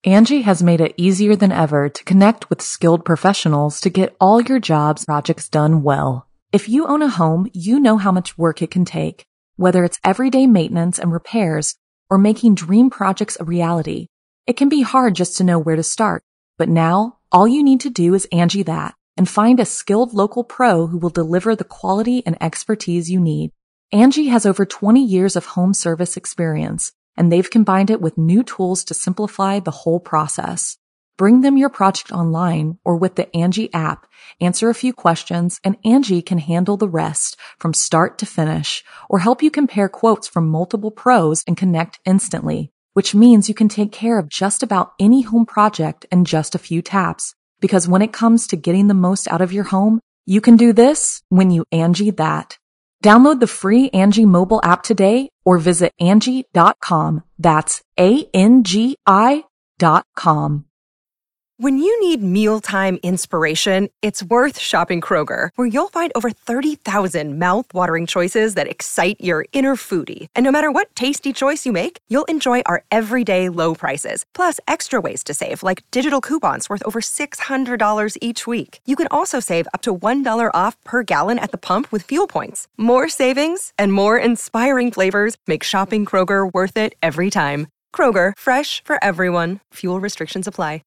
Angie has made it easier than ever to connect with skilled professionals to get all your jobs projects done well. If you own a home, you know how much work it can take, whether it's everyday maintenance and repairs or making dream projects a reality. It can be hard just to know where to start, but now all you need to do is Angie that and find a skilled local pro who will deliver the quality and expertise you need. Angie has over 20 years of home service experience, and they've combined it with new tools to simplify the whole process. Bring them your project online or with the Angie app, answer a few questions, and Angie can handle the rest from start to finish or help you compare quotes from multiple pros and connect instantly, which means you can take care of just about any home project in just a few taps. Because when it comes to getting the most out of your home, you can do this when you Angie that. Download the free Angie mobile app today or visit Angie.com. That's ANGI.com. When you need mealtime inspiration, it's worth shopping Kroger, where you'll find over 30,000 mouth-watering choices that excite your inner foodie. And no matter what tasty choice you make, you'll enjoy our everyday low prices, plus extra ways to save, like digital coupons worth over $600 each week. You can also save up to $1 off per gallon at the pump with fuel points. More savings and more inspiring flavors make shopping Kroger worth it every time. Kroger, fresh for everyone. Fuel restrictions apply.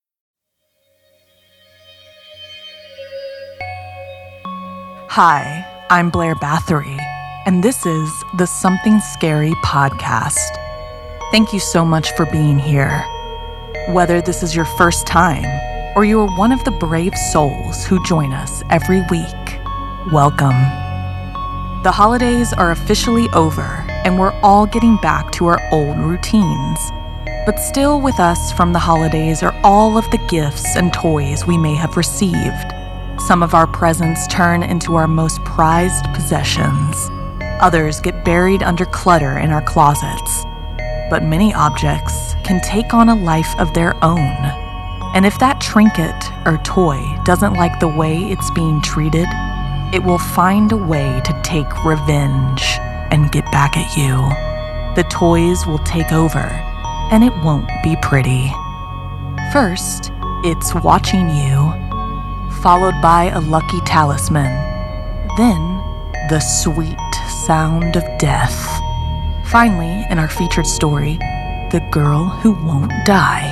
Hi, I'm Blair Bathory, and this is the Something Scary podcast. Thank you so much for being here. Whether this is your first time or you are one of the brave souls who join us every week, welcome. The holidays are officially over, and we're all getting back to our old routines. But still with us from the holidays are all of the gifts and toys we may have received. Some of our presents turn into our most prized possessions. Others get buried under clutter in our closets. But many objects can take on a life of their own. And if that trinket or toy doesn't like the way it's being treated, it will find a way to take revenge and get back at you. The toys will take over, and it won't be pretty. First, it's watching you, followed by a lucky talisman, then the sweet sound of death. Finally, in our featured story, the girl who won't die.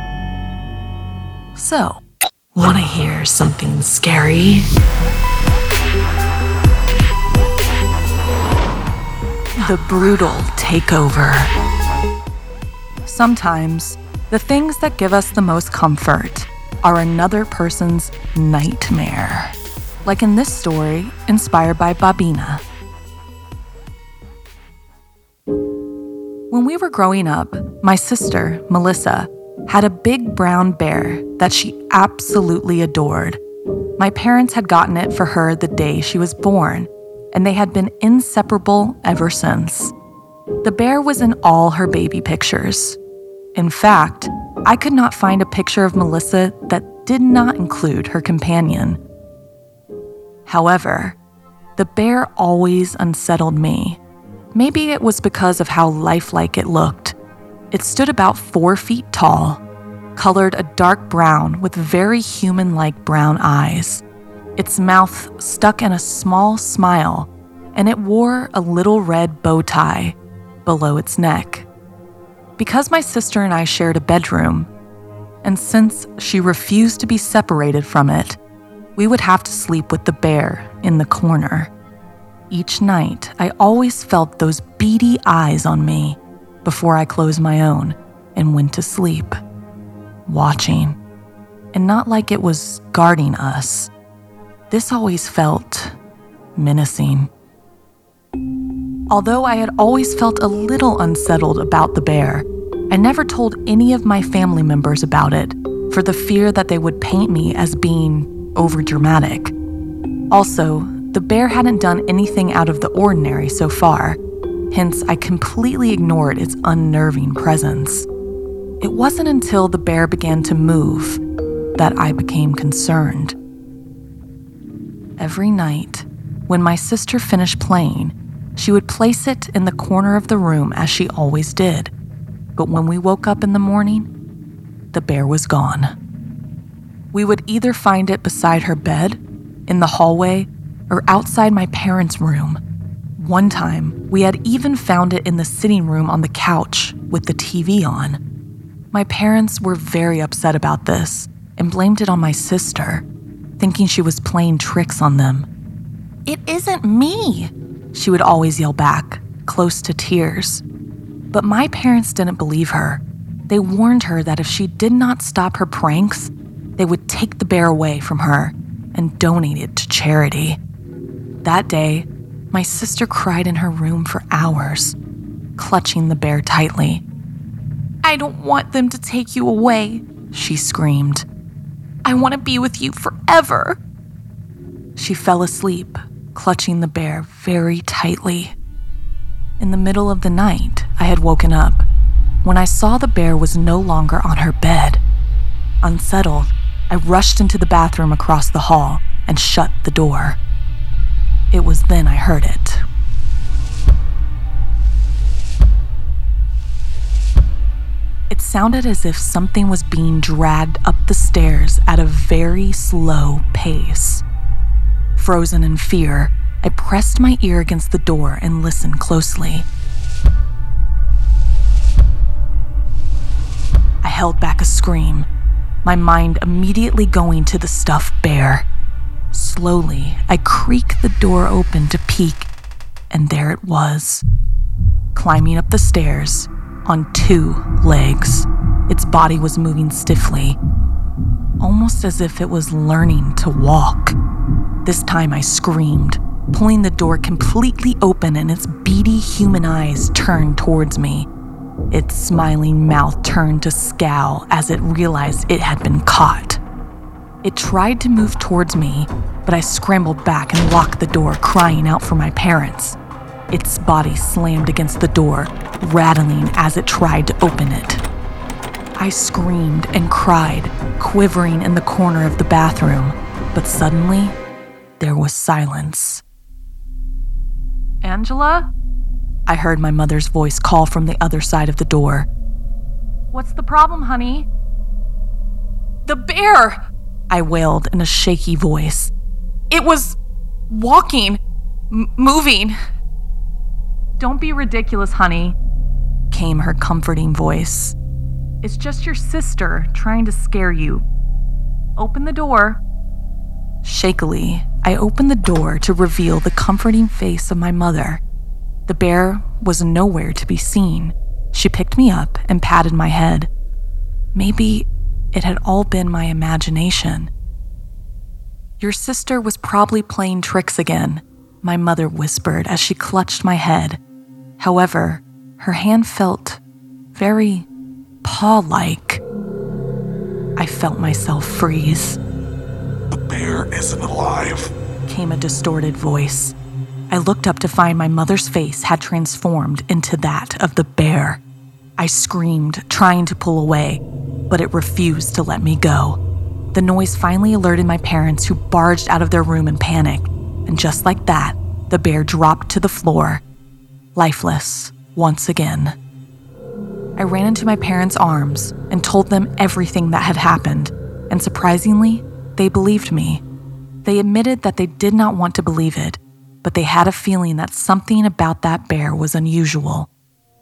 So, want to hear something scary? The brutal takeover. Sometimes, the things that give us the most comfort are another person's nightmare. Like in this story, inspired by Babina. When we were growing up, my sister, Melissa, had a big brown bear that she absolutely adored. My parents had gotten it for her the day she was born, and they had been inseparable ever since. The bear was in all her baby pictures. In fact, I could not find a picture of Melissa that did not include her companion. However, the bear always unsettled me. Maybe it was because of how lifelike it looked. It stood about 4 feet tall, colored a dark brown with very human-like brown eyes. Its mouth stuck in a small smile, and it wore a little red bow tie below its neck. Because my sister and I shared a bedroom, and since she refused to be separated from it, we would have to sleep with the bear in the corner. Each night, I always felt those beady eyes on me before I closed my own and went to sleep, watching, and not like it was guarding us. This always felt menacing. Although I had always felt a little unsettled about the bear, I never told any of my family members about it for the fear that they would paint me as being overdramatic. Also, the bear hadn't done anything out of the ordinary so far, hence I completely ignored its unnerving presence. It wasn't until the bear began to move that I became concerned. Every night, when my sister finished playing, she would place it in the corner of the room as she always did. But when we woke up in the morning, the bear was gone. We would either find it beside her bed, in the hallway, or outside my parents' room. One time, we had even found it in the sitting room on the couch with the TV on. My parents were very upset about this and blamed it on my sister, thinking she was playing tricks on them. "It isn't me," she would always yell back, close to tears. But my parents didn't believe her. They warned her that if she did not stop her pranks, they would take the bear away from her and donate it to charity. That day, my sister cried in her room for hours, clutching the bear tightly. "I don't want them to take you away," she screamed. "I want to be with you forever." She fell asleep, clutching the bear very tightly. In the middle of the night, I had woken up when I saw the bear was no longer on her bed. Unsettled, I rushed into the bathroom across the hall and shut the door. It was then I heard it. It sounded as if something was being dragged up the stairs at a very slow pace. Frozen in fear, I pressed my ear against the door and listened closely. I held back a scream, my mind immediately going to the stuffed bear. Slowly, I creaked the door open to peek, and there it was, climbing up the stairs on 2 legs. Its body was moving stiffly, almost as if it was learning to walk. This time I screamed, pulling the door completely open, and its beady human eyes turned towards me. Its smiling mouth turned to scowl as it realized it had been caught. It tried to move towards me, but I scrambled back and locked the door, crying out for my parents. Its body slammed against the door, rattling as it tried to open it. I screamed and cried, quivering in the corner of the bathroom, but suddenly, there was silence. "Angela?" I heard my mother's voice call from the other side of the door. "What's the problem, honey?" "The bear!" I wailed in a shaky voice. "It was walking, moving." "Don't be ridiculous, honey," came her comforting voice. "It's just your sister trying to scare you. Open the door." Shakily, I opened the door to reveal the comforting face of my mother. The bear was nowhere to be seen. She picked me up and patted my head. Maybe it had all been my imagination. "Your sister was probably playing tricks again," my mother whispered as she clutched my head. However, her hand felt very paw-like. I felt myself freeze. "The bear isn't alive," came a distorted voice. I looked up to find my mother's face had transformed into that of the bear. I screamed, trying to pull away, but it refused to let me go. The noise finally alerted my parents, who barged out of their room in panic, and just like that, the bear dropped to the floor, lifeless once again. I ran into my parents' arms and told them everything that had happened, and surprisingly, they believed me. They admitted that they did not want to believe it, but they had a feeling that something about that bear was unusual.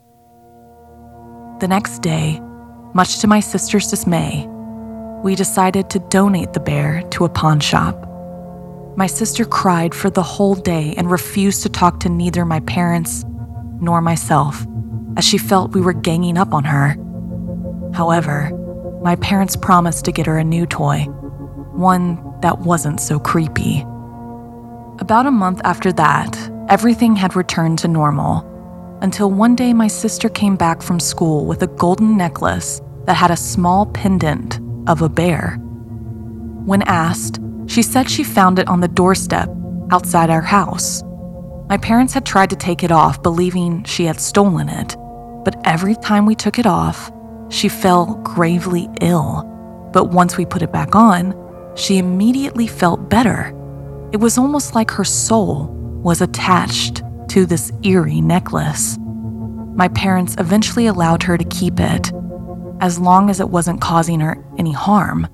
The next day, much to my sister's dismay, we decided to donate the bear to a pawn shop. My sister cried for the whole day and refused to talk to neither my parents nor myself, as she felt we were ganging up on her. However, my parents promised to get her a new toy, one that wasn't so creepy. About a month after that, everything had returned to normal, until one day my sister came back from school with a golden necklace that had a small pendant of a bear. When asked, she said she found it on the doorstep outside our house. My parents had tried to take it off, believing she had stolen it, but every time we took it off, she fell gravely ill. But once we put it back on, she immediately felt better. It was almost like her soul was attached to this eerie necklace. My parents eventually allowed her to keep it, as long as it wasn't causing her any harm.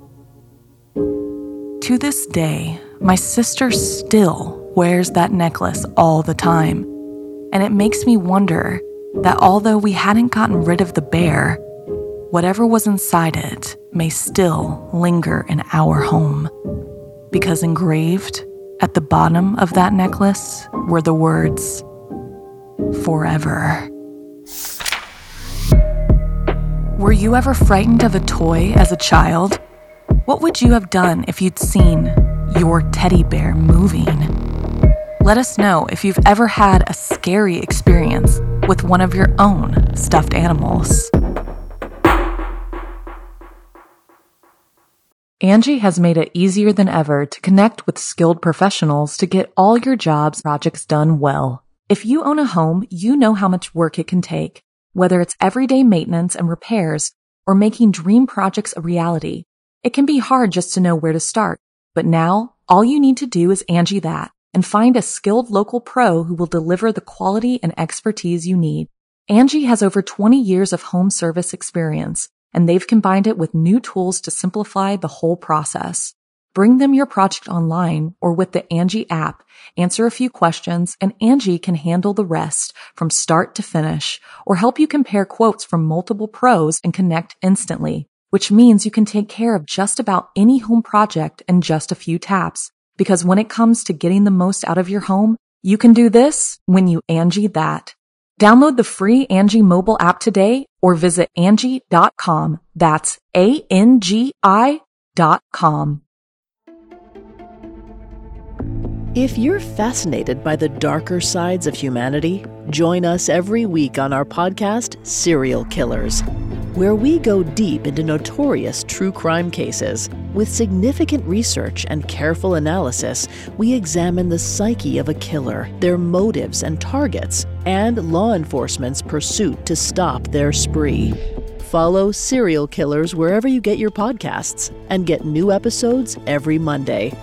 To this day, my sister still wears that necklace all the time, and it makes me wonder that although we hadn't gotten rid of the bear, whatever was inside it may still linger in our home, because engraved at the bottom of that necklace were the words, "Forever." Were you ever frightened of a toy as a child? What would you have done if you'd seen your teddy bear moving? Let us know if you've ever had a scary experience with one of your own stuffed animals. Angie has made it easier than ever to connect with skilled professionals to get all your jobs projects done well. If you own a home, you know how much work it can take, whether it's everyday maintenance and repairs or making dream projects a reality. It can be hard just to know where to start, but now all you need to do is Angie that and find a skilled local pro who will deliver the quality and expertise you need. Angie has over 20 years of home service experience, and they've combined it with new tools to simplify the whole process. Bring them your project online or with the Angie app, answer a few questions, and Angie can handle the rest from start to finish, or help you compare quotes from multiple pros and connect instantly, which means you can take care of just about any home project in just a few taps. Because when it comes to getting the most out of your home, you can do this when you Angie that. Download the free Angie mobile app today or visit Angie.com. That's ANGI.com. If you're fascinated by the darker sides of humanity, join us every week on our podcast, Serial Killers, where we go deep into notorious true crime cases. With significant research and careful analysis, we examine the psyche of a killer, their motives and targets, and law enforcement's pursuit to stop their spree. Follow Serial Killers wherever you get your podcasts and get new episodes every Monday.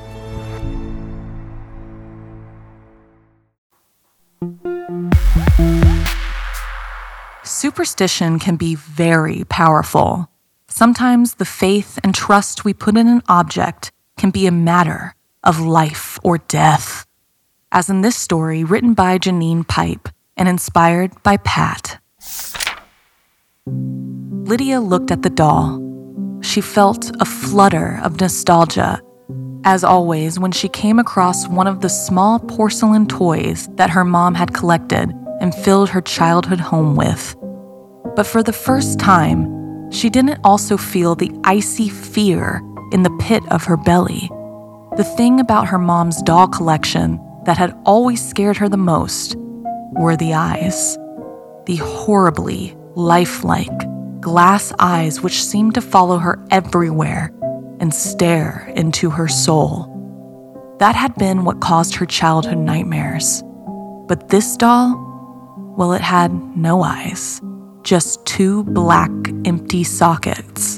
Superstition can be very powerful. Sometimes the faith and trust we put in an object can be a matter of life or death. As in this story written by Janine Pipe and inspired by Pat. Lydia looked at the doll. She felt a flutter of nostalgia, as always when she came across one of the small porcelain toys that her mom had collected and filled her childhood home with. But for the first time, she didn't also feel the icy fear in the pit of her belly. The thing about her mom's doll collection that had always scared her the most were the eyes. The horribly lifelike glass eyes which seemed to follow her everywhere and stare into her soul. That had been what caused her childhood nightmares. But this doll, well, it had no eyes. Just two black, empty sockets.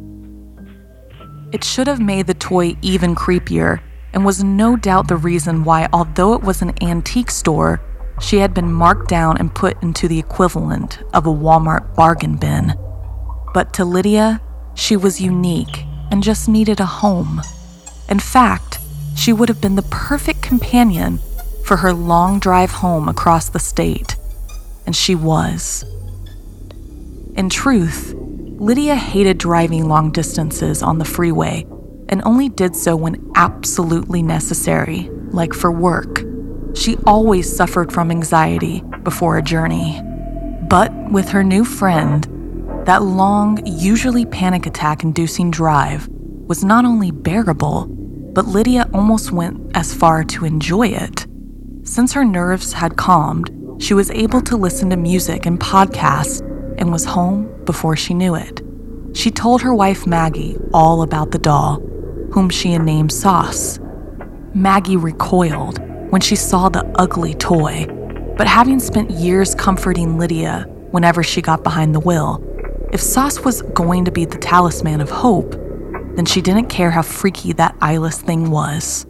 It should have made the toy even creepier and was no doubt the reason why, although it was an antique store, she had been marked down and put into the equivalent of a Walmart bargain bin. But to Lydia, she was unique and just needed a home. In fact, she would have been the perfect companion for her long drive home across the state. And she was. In truth, Lydia hated driving long distances on the freeway and only did so when absolutely necessary, like for work. She always suffered from anxiety before a journey. But with her new friend, that long, usually panic attack-inducing drive was not only bearable, but Lydia almost went as far to enjoy it. Since her nerves had calmed, she was able to listen to music and podcasts and was home before she knew it. She told her wife Maggie all about the doll, whom she had named Sauce. Maggie recoiled when she saw the ugly toy, but having spent years comforting Lydia whenever she got behind the wheel, if Sauce was going to be the talisman of hope, then she didn't care how freaky that eyeless thing was.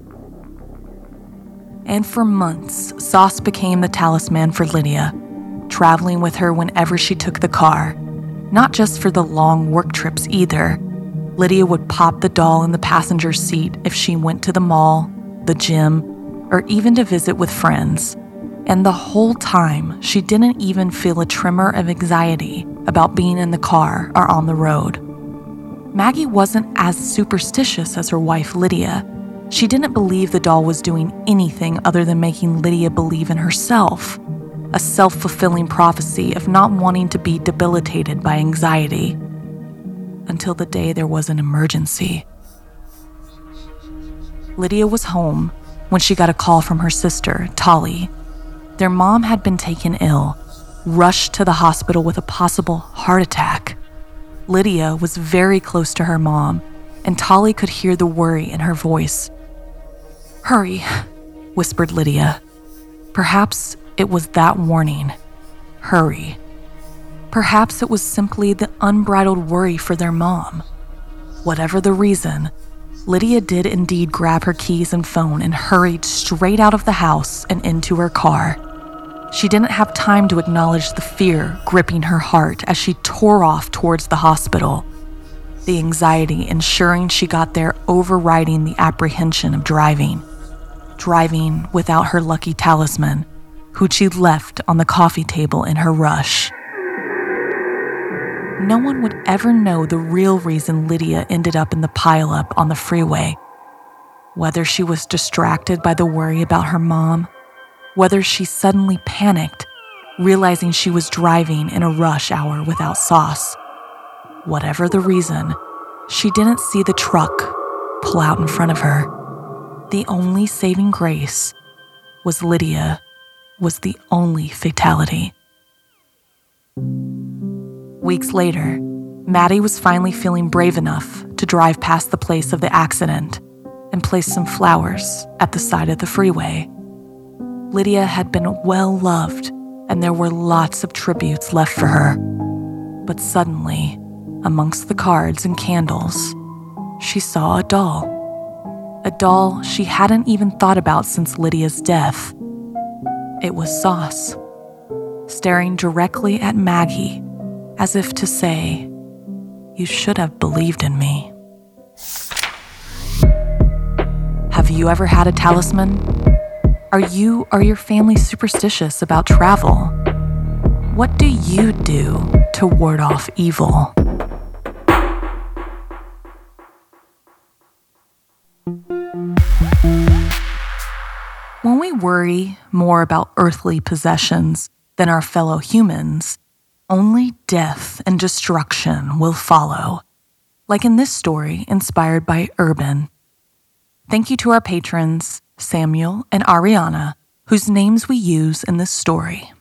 And for months, Sauce became the talisman for Lydia, traveling with her whenever she took the car. Not just for the long work trips either. Lydia would pop the doll in the passenger seat if she went to the mall, the gym, or even to visit with friends. And the whole time, she didn't even feel a tremor of anxiety about being in the car or on the road. Maggie wasn't as superstitious as her wife Lydia. She didn't believe the doll was doing anything other than making Lydia believe in herself, a self-fulfilling prophecy of not wanting to be debilitated by anxiety. Until the day there was an emergency. Lydia was home when she got a call from her sister, Tali. Their mom had been taken ill, rushed to the hospital with a possible heart attack. Lydia was very close to her mom, and Tali could hear the worry in her voice. "Hurry," whispered Lydia. Perhaps it was that warning. Hurry. Perhaps it was simply the unbridled worry for their mom. Whatever the reason, Lydia did indeed grab her keys and phone and hurried straight out of the house and into her car. She didn't have time to acknowledge the fear gripping her heart as she tore off towards the hospital. The anxiety ensuring she got there overriding the apprehension of driving without her lucky talisman, who'd she left on the coffee table in her rush. No one would ever know the real reason Lydia ended up in the pileup on the freeway. Whether she was distracted by the worry about her mom, whether she suddenly panicked, realizing she was driving in a rush hour without sauce. Whatever the reason, she didn't see the truck pull out in front of her. The only saving grace was Lydia was the only fatality. Weeks later, Maddie was finally feeling brave enough to drive past the place of the accident and place some flowers at the side of the freeway. Lydia had been well loved, and there were lots of tributes left for her. But suddenly, amongst the cards and candles, she saw a doll. A doll she hadn't even thought about since Lydia's death. It was Sauce, staring directly at Maggie, as if to say, "You should have believed in me." Have you ever had a talisman? Are you or your family superstitious about travel? What do you do to ward off evil? When we worry more about earthly possessions than our fellow humans, only death and destruction will follow, like in this story inspired by Urban. Thank you to our patrons, Samuel and Ariana, whose names we use in this story.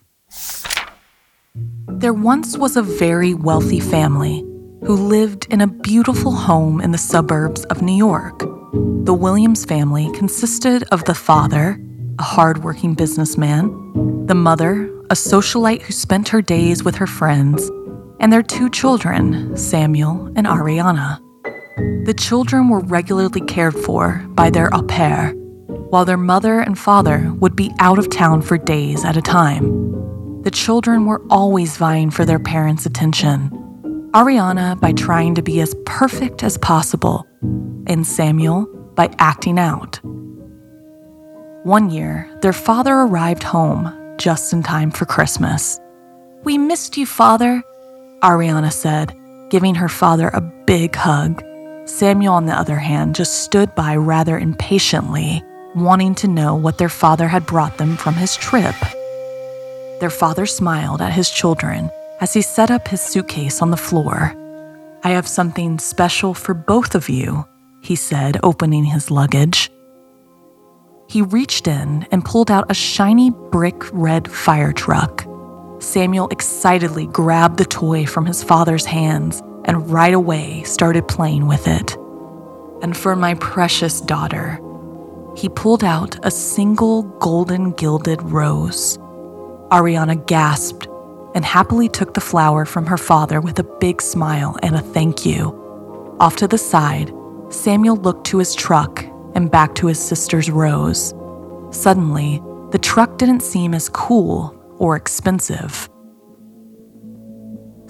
There once was a very wealthy family who lived in a beautiful home in the suburbs of New York. The Williams family consisted of the father, a hard-working businessman, the mother, a socialite who spent her days with her friends, and their two children, Samuel and Ariana. The children were regularly cared for by their au pair, while their mother and father would be out of town for days at a time. The children were always vying for their parents' attention. Ariana by trying to be as perfect as possible, and Samuel by acting out. One year, their father arrived home just in time for Christmas. "We missed you, Father," Ariana said, giving her father a big hug. Samuel, on the other hand, just stood by rather impatiently, wanting to know what their father had brought them from his trip. Their father smiled at his children as he set up his suitcase on the floor. "I have something special for both of you," he said, opening his luggage. He reached in and pulled out a shiny brick red fire truck. Samuel excitedly grabbed the toy from his father's hands and right away started playing with it. "And for my precious daughter," he pulled out a single golden gilded rose. Ariana gasped and happily took the flower from her father with a big smile and a thank you. Off to the side, Samuel looked to his truck and back to his sister's rose. Suddenly, the truck didn't seem as cool or expensive.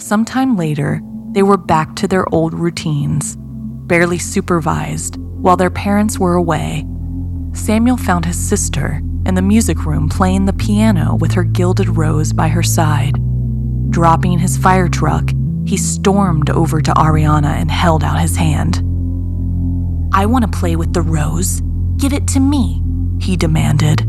Sometime later, they were back to their old routines, barely supervised, while their parents were away. Samuel found his sister in the music room playing the piano with her gilded rose by her side. Dropping his fire truck, he stormed over to Ariana and held out his hand. "I want to play with the rose. Give it to me," he demanded.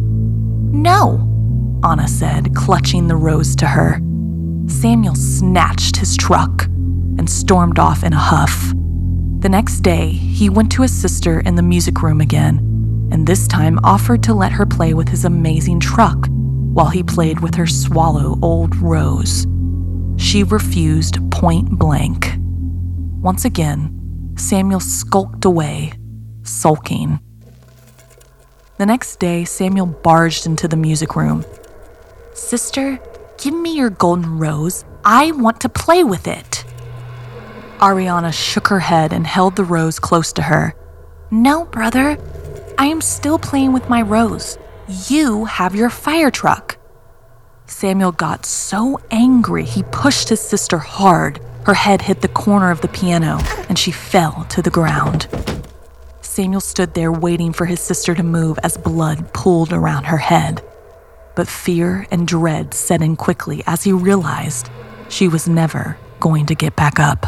"No," Anna said, clutching the rose to her. Samuel snatched his truck and stormed off in a huff. The next day, he went to his sister in the music room again, and this time offered to let her play with his amazing truck while he played with her swallow old rose. She refused point blank. Once again, Samuel skulked away, sulking. The next day, Samuel barged into the music room. "Sister, give me your golden rose. I want to play with it." Ariana shook her head and held the rose close to her. "No, brother. I am still playing with my rose. You have your fire truck." Samuel got so angry he pushed his sister hard. Her head hit the corner of the piano and she fell to the ground. Samuel stood there waiting for his sister to move as blood pooled around her head. But fear and dread set in quickly as he realized she was never going to get back up.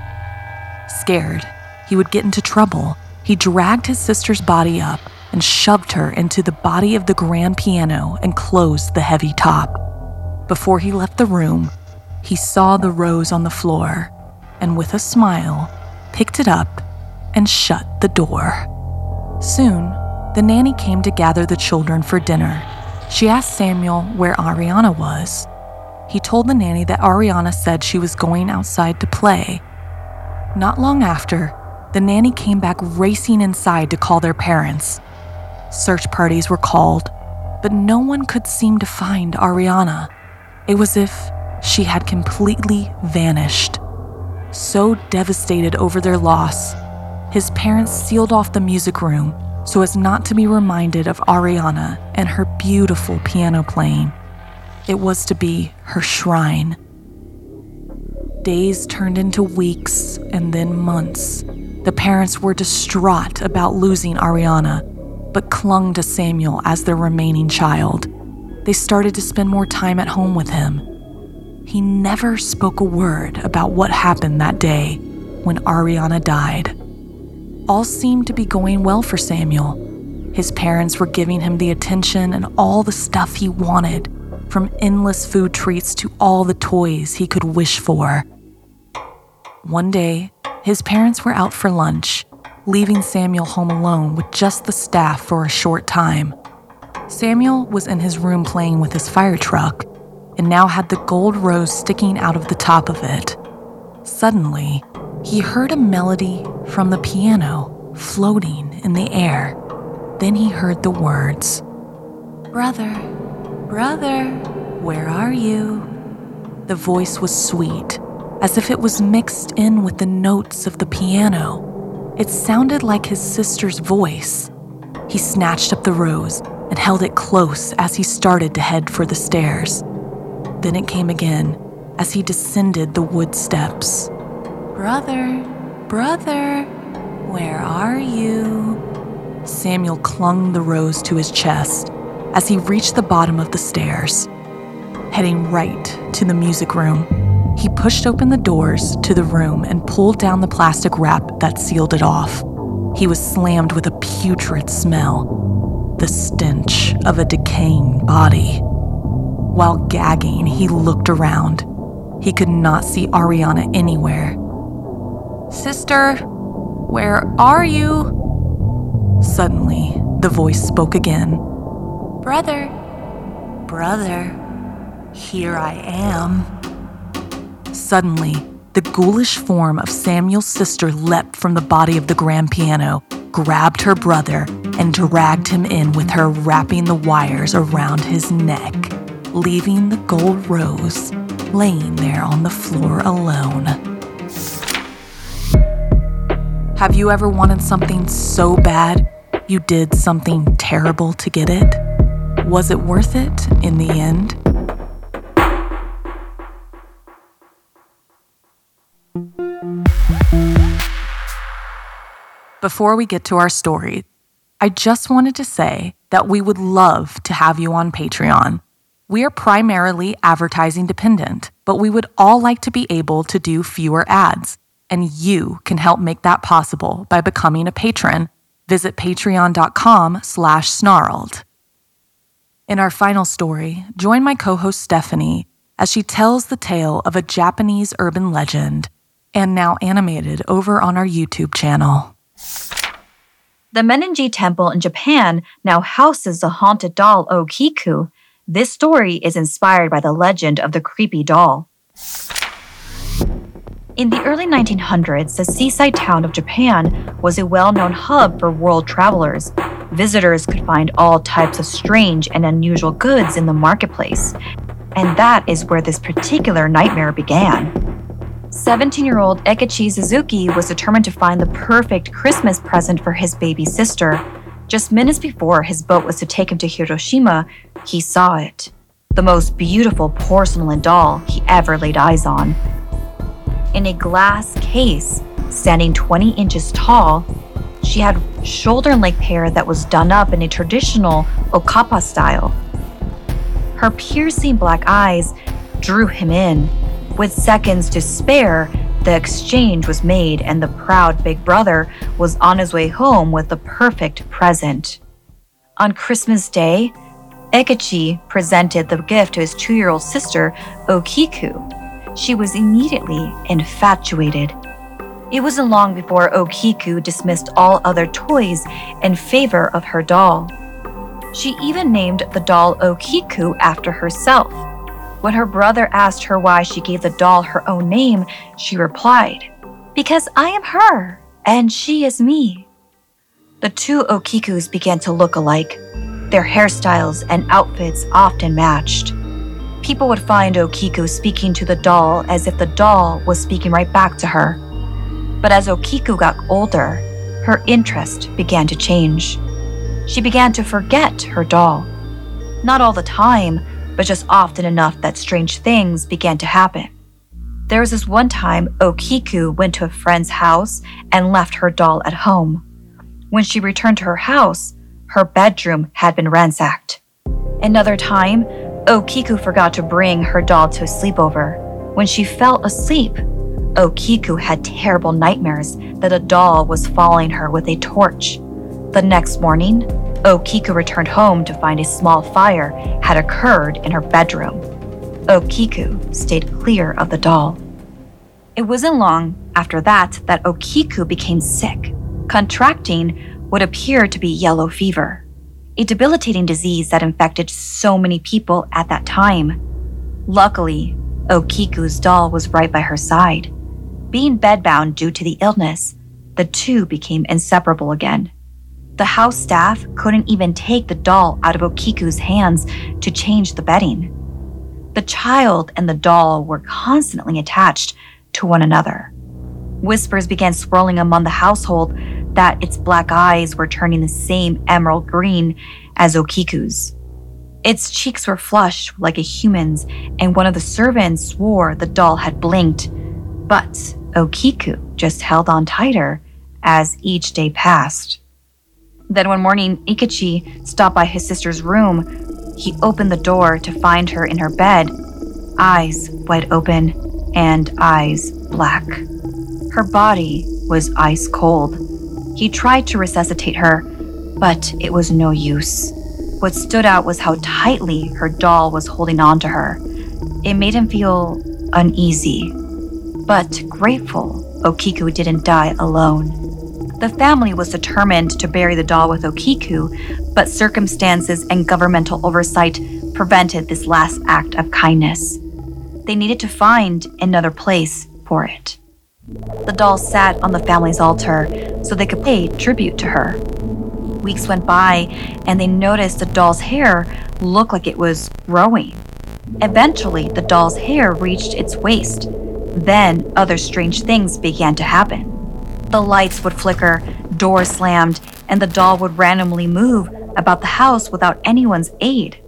Scared he would get into trouble, he dragged his sister's body up and shoved her into the body of the grand piano and closed the heavy top. Before he left the room, he saw the rose on the floor and with a smile, picked it up and shut the door. Soon, the nanny came to gather the children for dinner. She asked Samuel where Ariana was. He told the nanny that Ariana said she was going outside to play. Not long after, the nanny came back racing inside to call their parents. Search parties were called, but no one could seem to find Ariana. It was as if she had completely vanished. So devastated over their loss, his parents sealed off the music room so as not to be reminded of Ariana and her beautiful piano playing. It was to be her shrine. Days turned into weeks and then months. The parents were distraught about losing Ariana, but clung to Samuel as their remaining child. They started to spend more time at home with him. He never spoke a word about what happened that day when Ariana died. All seemed to be going well for Samuel. His parents were giving him the attention and all the stuff he wanted, from endless food treats to all the toys he could wish for. One day, his parents were out for lunch, leaving Samuel home alone with just the staff for a short time. Samuel was in his room playing with his fire truck and now had the gold rose sticking out of the top of it. Suddenly, he heard a melody from the piano floating in the air. Then he heard the words, "Brother, brother, where are you?" The voice was sweet, as if it was mixed in with the notes of the piano. It sounded like his sister's voice. He snatched up the rose and held it close as he started to head for the stairs. Then it came again as he descended the wood steps. "Brother, brother, where are you?" Samuel clung the rose to his chest as he reached the bottom of the stairs. Heading right to the music room, he pushed open the doors to the room and pulled down the plastic wrap that sealed it off. He was slammed with a putrid smell, the stench of a decaying body. While gagging, he looked around. He could not see Ariana anywhere. "Sister, where are you?" Suddenly, the voice spoke again. "Brother, brother, here I am." Suddenly, the ghoulish form of Samuel's sister leapt from the body of the grand piano, grabbed her brother, and dragged him in with her, wrapping the wires around his neck, leaving the gold rose laying there on the floor alone. Have you ever wanted something so bad you did something terrible to get it? Was it worth it in the end? Before we get to our story, I just wanted to say that we would love to have you on Patreon. We are primarily advertising dependent, but we would all like to be able to do fewer ads, and you can help make that possible by becoming a patron. Visit patreon.com/snarled. In our final story, join my co-host Stephanie as she tells the tale of a Japanese urban legend, and now animated over on our YouTube channel. The Meninji Temple in Japan now houses the haunted doll Okiku. This story is inspired by the legend of the creepy doll. In the early 1900s, the seaside town of Japan was a well-known hub for world travelers. Visitors could find all types of strange and unusual goods in the marketplace. And that is where this particular nightmare began. 17-year-old Ekichi Suzuki was determined to find the perfect Christmas present for his baby sister. Just minutes before his boat was to take him to Hiroshima, he saw it. The most beautiful porcelain doll he ever laid eyes on. In a glass case, standing 20 inches tall, she had shoulder-length hair that was done up in a traditional okappa style. Her piercing black eyes drew him in. With seconds to spare, the exchange was made and the proud big brother was on his way home with the perfect present. On Christmas Day, Ekichi presented the gift to his 2-year-old sister, Okiku. She was immediately infatuated. It wasn't long before Okiku dismissed all other toys in favor of her doll. She even named the doll Okiku after herself. When her brother asked her why she gave the doll her own name, she replied, "Because I am her, and she is me." The two Okikus began to look alike. Their hairstyles and outfits often matched. People would find Okiku speaking to the doll as if the doll was speaking right back to her. But as Okiku got older, her interest began to change. She began to forget her doll. Not all the time, but just often enough that strange things began to happen. There was this one time Okiku went to a friend's house and left her doll at home. When she returned to her house, her bedroom had been ransacked. Another time, Okiku forgot to bring her doll to a sleepover. When she fell asleep, Okiku had terrible nightmares that a doll was following her with a torch. The next morning, Okiku returned home to find a small fire had occurred in her bedroom. Okiku stayed clear of the doll. It wasn't long after that Okiku became sick, contracting what appeared to be yellow fever, a debilitating disease that infected so many people at that time. Luckily, Okiku's doll was right by her side. Being bedbound due to the illness, the two became inseparable again. The house staff couldn't even take the doll out of Okiku's hands to change the bedding. The child and the doll were constantly attached to one another. Whispers began swirling among the household that its black eyes were turning the same emerald green as Okiku's. Its cheeks were flushed like a human's, and one of the servants swore the doll had blinked. But Okiku just held on tighter as each day passed. Then one morning, Ekichi stopped by his sister's room. He opened the door to find her in her bed, eyes wide open and eyes black. Her body was ice cold. He tried to resuscitate her, but it was no use. What stood out was how tightly her doll was holding on to her. It made him feel uneasy, but grateful Okiku didn't die alone. The family was determined to bury the doll with Okiku, but circumstances and governmental oversight prevented this last act of kindness. They needed to find another place for it. The doll sat on the family's altar so they could pay tribute to her. Weeks went by, and they noticed the doll's hair looked like it was growing. Eventually, the doll's hair reached its waist. Then, other strange things began to happen. The lights would flicker, doors slammed, and the doll would randomly move about the house without anyone's aid.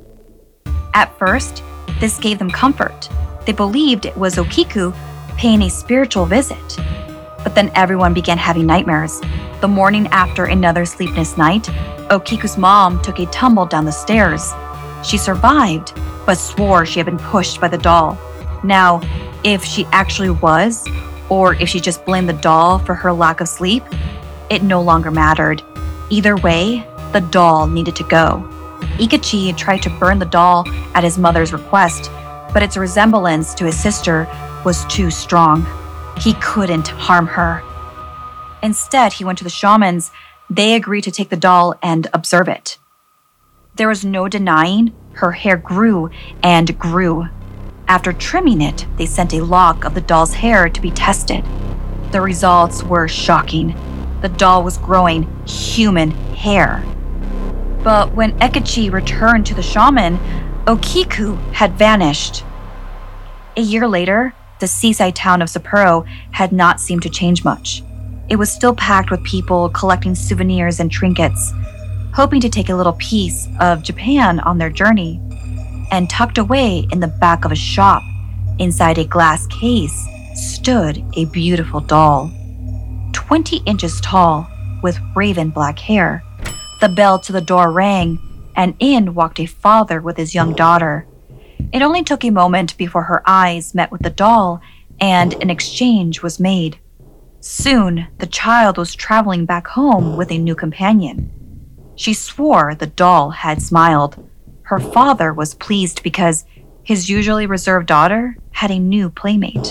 At first, this gave them comfort. They believed it was Okiku paying a spiritual visit. But then everyone began having nightmares. The morning after another sleepless night, Okiku's mom took a tumble down the stairs. She survived, but swore she had been pushed by the doll. Now, if she actually was, or if she just blamed the doll for her lack of sleep, it no longer mattered. Either way, the doll needed to go. Ikechi tried to burn the doll at his mother's request, but its resemblance to his sister was too strong. He couldn't harm her. Instead, he went to the shamans. They agreed to take the doll and observe it. There was no denying her hair grew and grew. After trimming it, they sent a lock of the doll's hair to be tested. The results were shocking. The doll was growing human hair. But when Ikechi returned to the shaman, Okiku had vanished. A year later, the seaside town of Sapporo had not seemed to change much. It was still packed with people collecting souvenirs and trinkets, hoping to take a little piece of Japan on their journey. And tucked away in the back of a shop, inside a glass case, stood a beautiful doll. 20 inches tall, with raven black hair. The bell to the door rang, and in walked a father with his young daughter. It only took a moment before her eyes met with the doll, and an exchange was made. Soon, the child was traveling back home with a new companion. She swore the doll had smiled. Her father was pleased because his usually reserved daughter had a new playmate.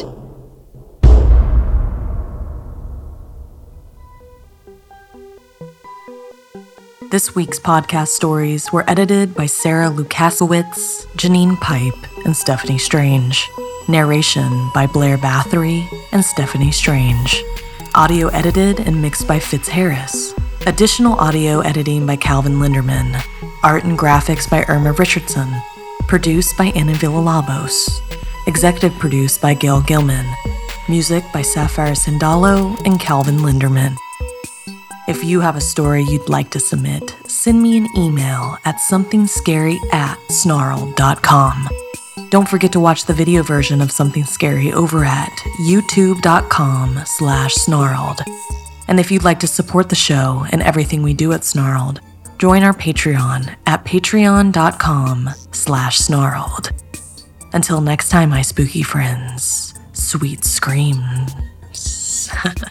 This week's podcast stories were edited by Sarah Lukasiewicz, Janine Pipe, and Stephanie Strange. Narration by Blair Bathory and Stephanie Strange. Audio edited and mixed by Fitz Harris. Additional audio editing by Calvin Linderman. Art and graphics by Irma Richardson. Produced by Anna Villalobos. Executive produced by Gail Gilman. Music by Sapphire Sindalo and Calvin Linderman. If you have a story you'd like to submit, send me an email at somethingscary@snarled.com. Don't forget to watch the video version of Something Scary over at youtube.com/snarled. And if you'd like to support the show and everything we do at Snarled, join our Patreon at patreon.com/snarled. Until next time, my spooky friends, sweet screams.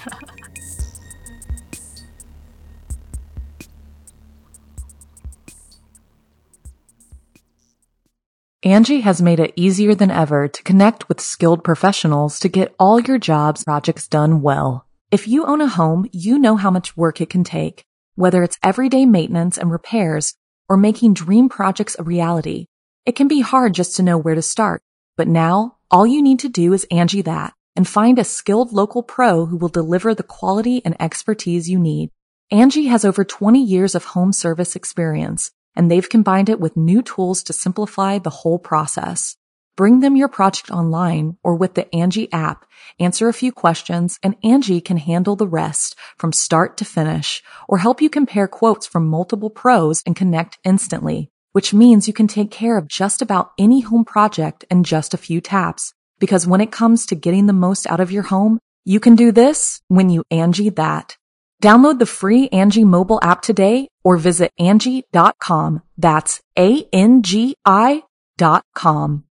Angie has made it easier than ever to connect with skilled professionals to get all your jobs projects done well. If you own a home, you know how much work it can take, whether it's everyday maintenance and repairs or making dream projects a reality. It can be hard just to know where to start, but now all you need to do is Angie that and find a skilled local pro who will deliver the quality and expertise you need. Angie has over 20 years of home service experience, and they've combined it with new tools to simplify the whole process. Bring them your project online or with the Angie app, answer a few questions, and Angie can handle the rest from start to finish or help you compare quotes from multiple pros and connect instantly, which means you can take care of just about any home project in just a few taps. Because when it comes to getting the most out of your home, you can do this when you Angie that. Download the free Angie mobile app today or visit Angie.com. That's ANGI.com.